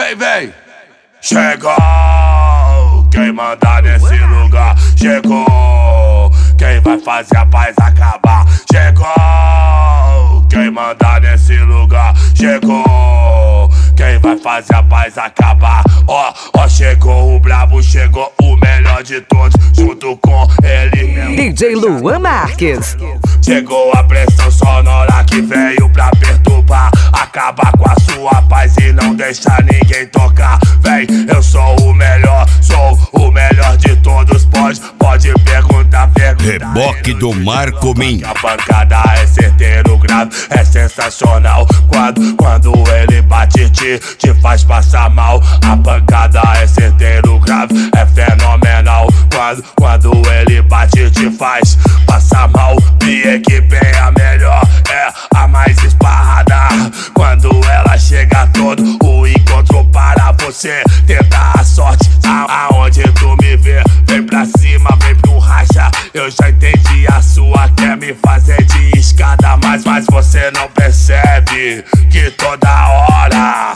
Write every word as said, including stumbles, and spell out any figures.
Vem, vem. Chegou quem manda nesse lugar. Chegou quem vai fazer a paz acabar. Chegou quem manda nesse lugar. Chegou quem vai fazer a paz acabar. Ó, ó, chegou o brabo, chegou o melhor de todos, junto com ele mesmo. D J Luan Marques. Chegou a pressão sonora que veio pra perturbar, acabar com a sua paz e não deixar ninguém tocar. Vem, eu sou o melhor, sou o melhor de todos. Pode, pode perguntar, perguntar. Reboque do Marco Min. A pancada é certeiro, grave, é sensacional. Quando, quando ele bate, te, te faz passar mal. A pancada é certeiro, grave, é fenomenal. Quando, quando ele bate, te faz passar mal. E equipe é a melhor, é a mais esparrada. Quando ela chega todo o encontro para você tentar a sorte. A, aonde tu me vê, vem pra cima, vem pro racha. Eu já entendi, a sua quer me fazer de escada, mas, mas você não percebe que toda hora